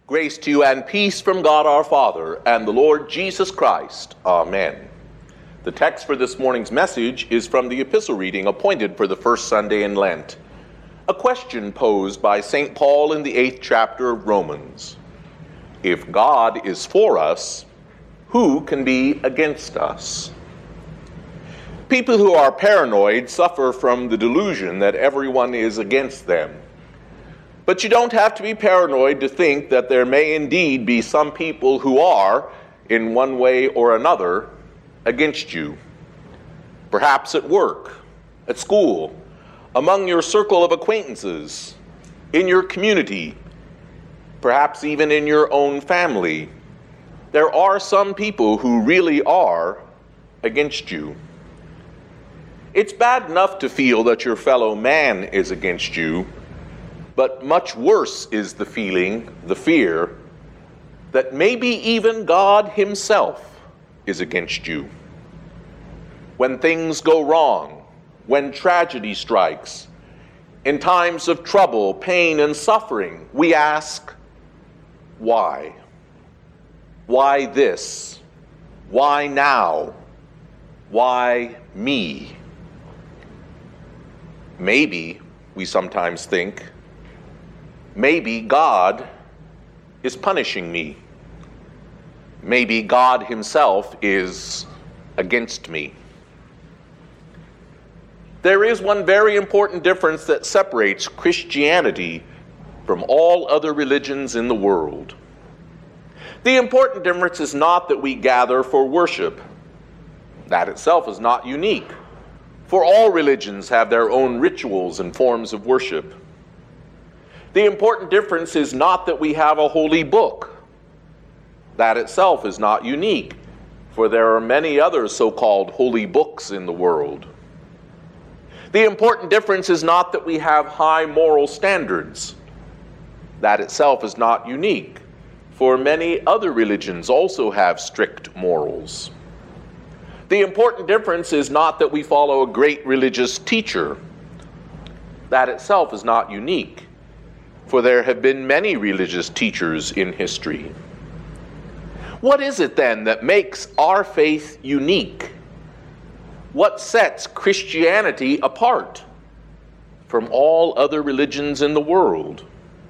Grace to you and peace from God our Father and the Lord Jesus Christ. Amen. The text for this morning's message is from the epistle reading appointed for the first Sunday in Lent. A question posed by St. Paul in the 8th chapter of Romans. If God is for us, who can be against us? People who are paranoid suffer from the delusion that everyone is against them. But you don't have to be paranoid to think that there may indeed be some people who are, in one way or another, against you. Perhaps at work, at school, among your circle of acquaintances, in your community, perhaps even in your own family. There are some people who really are against you. It's bad enough to feel that your fellow man is against you, but much worse is the feeling, the fear, that maybe even God himself is against you. When things go wrong, when tragedy strikes, in times of trouble, pain, and suffering, we ask, why? Why this? Why now? Why me? Maybe, we sometimes think, maybe God is punishing me. Maybe God himself is against me. There is one very important difference that separates Christianity from all other religions in the world. The important difference is not that we gather for worship. That itself is not unique, for all religions have their own rituals and forms of worship. The important difference is not that we have a holy book. That itself is not unique, for there are many other so-called holy books in the world. The important difference is not that we have high moral standards. That itself is not unique, for many other religions also have strict morals. The important difference is not that we follow a great religious teacher. That itself is not unique, for there have been many religious teachers in history. What is it then that makes our faith unique? What sets Christianity apart from all other religions in the world?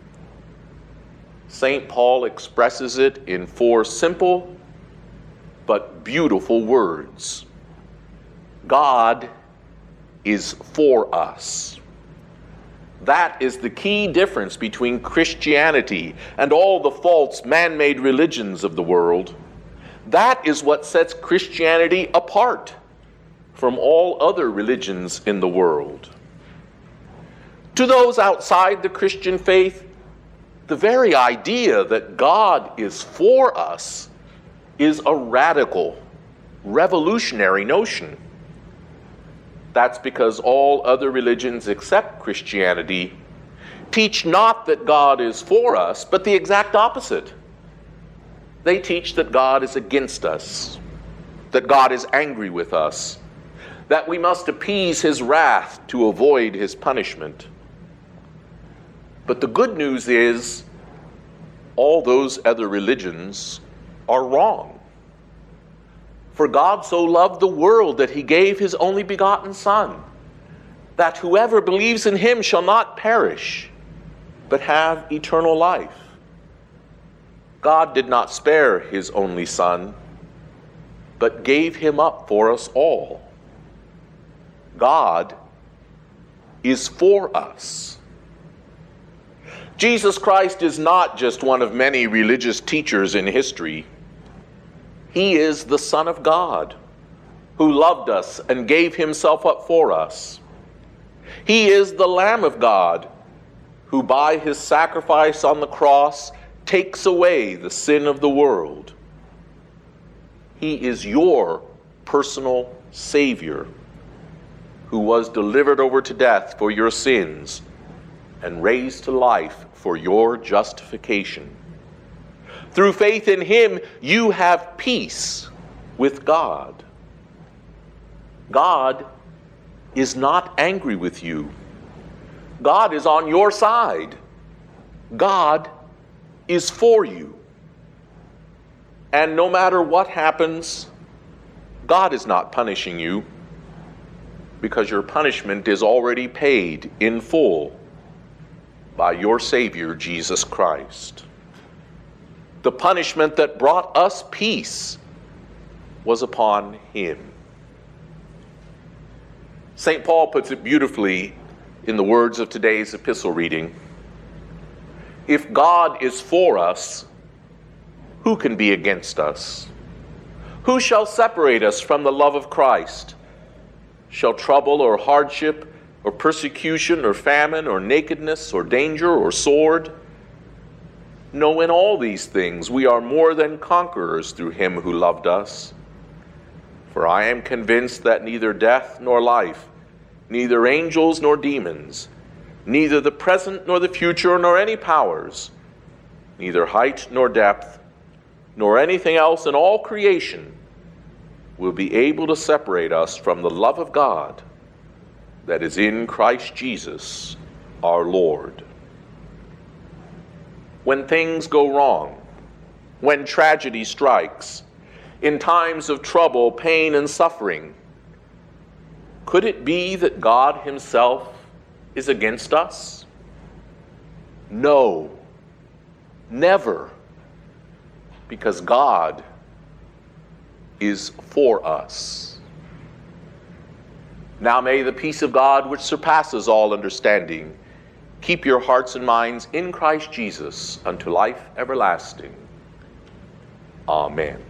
St. Paul expresses it in 4 simple but beautiful words. God is for us. That is the key difference between Christianity and all the false man-made religions of the world. That is what sets Christianity apart from all other religions in the world. To those outside the Christian faith, the very idea that God is for us is a radical, revolutionary notion. That's because all other religions except Christianity teach not that God is for us, but the exact opposite. They teach that God is against us, that God is angry with us, that we must appease his wrath to avoid his punishment. But the good news is, all those other religions are wrong. For God so loved the world that he gave his only begotten Son, that whoever believes in him shall not perish, but have eternal life. God did not spare his only Son, but gave him up for us all. God is for us. Jesus Christ is not just one of many religious teachers in history. He is the Son of God, who loved us and gave himself up for us. He is the Lamb of God, who by his sacrifice on the cross takes away the sin of the world. He is your personal Savior, who was delivered over to death for your sins and raised to life for your justification. Through faith in him, you have peace with God. God is not angry with you. God is on your side. God is for you. And no matter what happens, God is not punishing you, because your punishment is already paid in full by your Savior, Jesus Christ. The punishment that brought us peace was upon him. St. Paul puts it beautifully in the words of today's epistle reading. If God is for us, who can be against us? Who shall separate us from the love of Christ? Shall trouble or hardship or persecution or famine or nakedness or danger or sword? No, in all these things we are more than conquerors through him who loved us. For I am convinced that neither death nor life, neither angels nor demons, neither the present nor the future nor any powers, neither height nor depth, nor anything else in all creation will be able to separate us from the love of God that is in Christ Jesus our Lord. When things go wrong, when tragedy strikes, in times of trouble, pain, and suffering, could it be that God himself is against us? No, never, because God is for us. Now may the peace of God, which surpasses all understanding, keep your hearts and minds in Christ Jesus unto life everlasting. Amen.